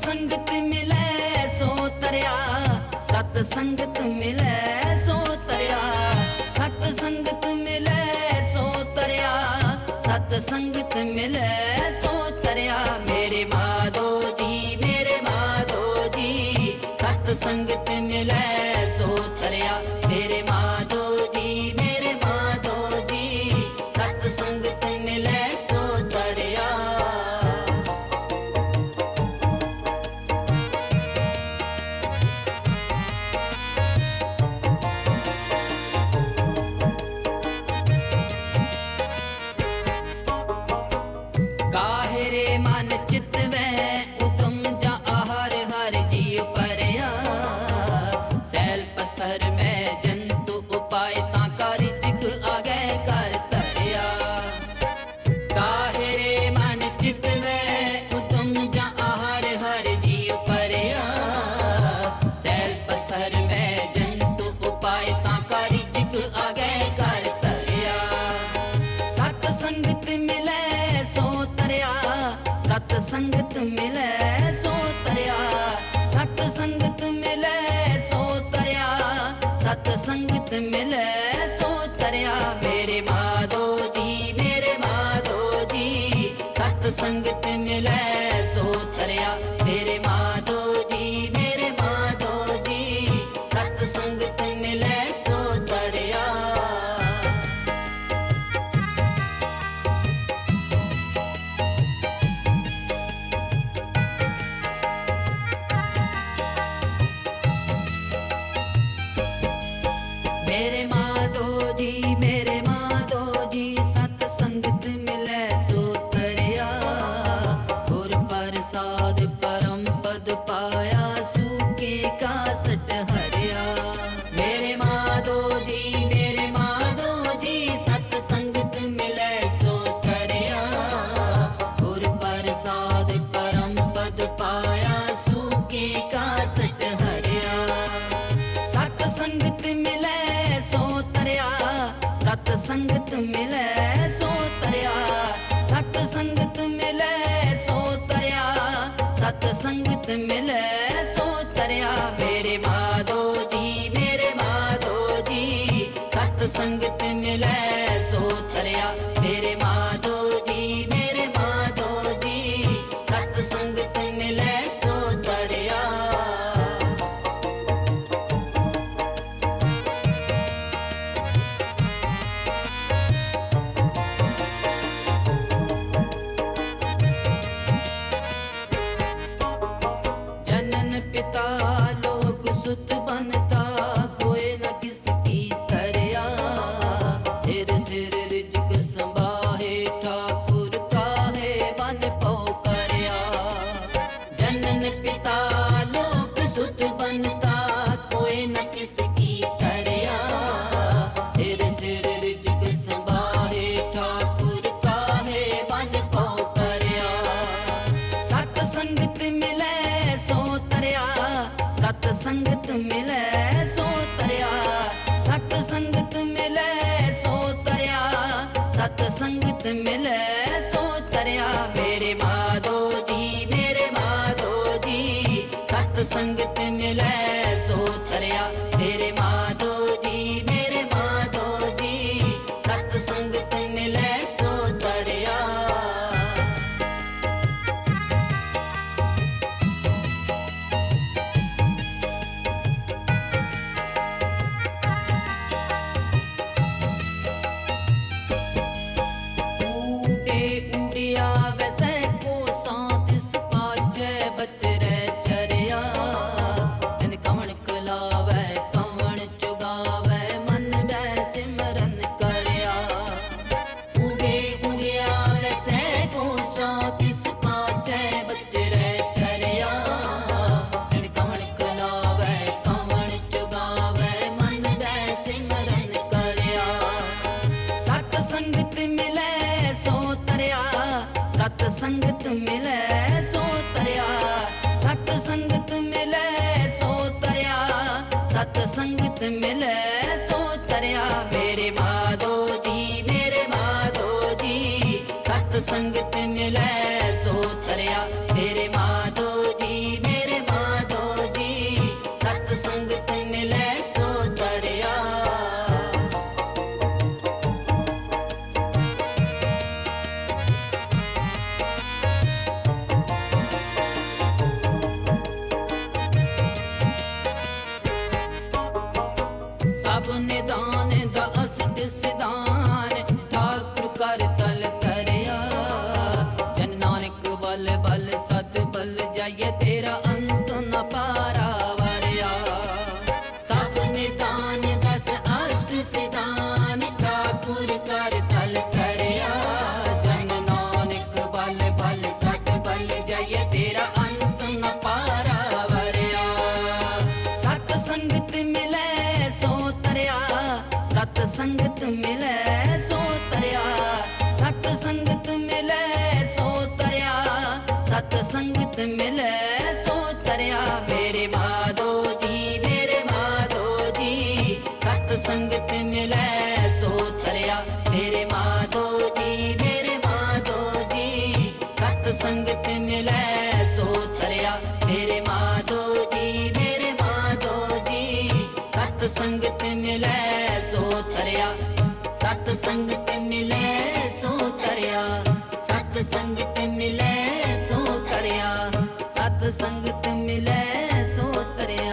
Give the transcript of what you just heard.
संगत मिले सो तरया, सत संगत मिले सो तरया, सत संगत मिले सो तरया, सत संगत मिले सो तरया। मेरे माधो जी, मेरे माधो जी, सत संगत मिले सो तरया। मेरे माधो जी, मेरे माधो जी, सत संगत मिले सो तरया। काहरे मन चित वह उतम जा हर हर जीव परया। सैल पत्थर में जंतु उपाय ताका रिजिक आगे कर तरया। काहरे मन चित वह उतम जा हर हर जीव परया। सैल पत्थर में जंतु उपाय ताका रिजिक आगे कर तरया। सत संगत मिले सो तरया, सत संगत मिले सो तरया, सत संगत मिले सो तरया, सत संगत मिले सो तरया। मेरे माधो जी, मेरे माधो जी, सत संगत मिले सो तरया। मेरे माधो जी, मेरे माधो जी, सत संगत मिले सो तरया। मेरे माधो जी, मेरे माधो जी, सत संगत मिले सो तरया। गुर प्रसाद परम पद पाया, सूखे का सट हरया। मेरे माधो जी, मेरे माधो जी, सत संगत मिले सो तरया। गुर प्रसाद परम पद पाया, सूखे का सट हरया। सत संगत मिले सो तरया, सत संगत मिले सो तरया, सत संगत मिले सो तरया, सत संगत मिले सो तरया। मेरे माधो जी, मेरे माधो जी, सत संगत मिले सो तरया। मेरे माधो जी, मेरे माधो जी, सत संगत मिले सो तरया। जनन पिता लोग सुत बनता, कोई न किसकी तरया। सिर सिर रिजक संभाहे, ठाकुर काहे बन पौ करया। जनन पिता लोग सुत बनता, कोई न किसकी तरया। सिर सिर रिजक संभाहे, ठाकुर काहे बन पौ करया। सत संगत मिले सो तरया, सत संगत मिले सो तरया, सत संगत मिले सो तरया, सत संगत मिले सो तरया। मेरे माधो जी, मेरे माधो जी, सत संगत मिले सो तरया। मेरे माधो जी, मेरे माधो जी, सत संगत मिले सो तरया। उड़िया वैसे को सांतिस पाचे बतरे चरिया। दिन कमण कलावे कमण चुगावे, मन बै सिमरन करया। उड़े उड़िया वैसे को सांतिस पाचे बतरे चरिया। दिन कमण कलावे कमण चुगावे, मन बै सिमरन करया। सत संगत मिले सो तरया, सत संगत मिले सो तरया, सत संगत मिले सो तरया, सत संगत मिले सो तरया। मेरे माधो जी, मेरे माधो जी, सत संगत मिले सो तरया। मेरे माधो जी, ਨਿਦਾਨ ਦਾ ਅਸਟ ਸਿਧਾਨ ਠਾਕੁਰ ਕਰ ਤਲ ਧਰਿਆ। ਜਨ ਨਾਨਕ ਬਲ ਬਲ ਸਤ ਬਲ ਜਾਈਏ ਤੇਰਾ ਅੰਤ ਨ ਪਾਰਾ ਵਾਰਿਆ। ਸਭ ਨਿਦਾਨ ਦਸ ਅਸ਼ਟ ਸਿਧਾਨ ਠਾਕੁਰ ਕਰ ਤਲ ਧਰਿਆ। ਜਨ ਨਾਨਕ ਬਲ ਬਲ ਸਤ ਬਲ ਜਾਈਏ ਤੇਰਾ ਅੰਤ ਨ ਪਾਰਾ ਵਾਰਿਆ। ਸਤ ਸੰਗਤ ਮਿਲੇ ਸੋ ਤਰਿਆ, ਸਤ ਸੰਗਤ ਮਿਲੇ ਸੋ ਤਰਿਆ, ਸਤ ਸੰਗਤ ਮਿਲੇ ਸੋ ਤਰਿਆ, ਸਤ ਸੰਗਤ ਮਿਲੇ ਸੋ ਤਰਿਆ। ਮੇਰੇ ਮਾਧੋ ਜੀ, ਮੇਰੇ ਮਾਧੋ ਜੀ, ਸਤ ਸੰਗਤ ਮਿਲੇ ਸੋ ਤਰਿਆ। ਮੇਰੇ ਮਾਧੋ ਜੀ, ਮੇਰੇ ਮਾਧੋ ਜੀ, ਸਤ ਸੰਗਤ ਮਿਲੇ ਸੋ ਤਰਿਆ। ਮੇਰੇ ਮਾਧੋ ਜੀ, ਮੇਰੇ ਮਾਧੋ ਜੀ, ਸਤ ਸੰਗਤ ਮਿਲੇ ਸੋ ਤਰਿਆ। ਸਤ ਸੰਗਤ ਮਿਲੇ ਸੋ ਤਰਿਆ, ਸਤ ਸੰਗਤ ਮਿਲੇ ਸੋ ਤਰਿਆ, ਸਤ ਸੰਗਤ ਮਿਲੇ ਸੋ ਤਰਿਆ।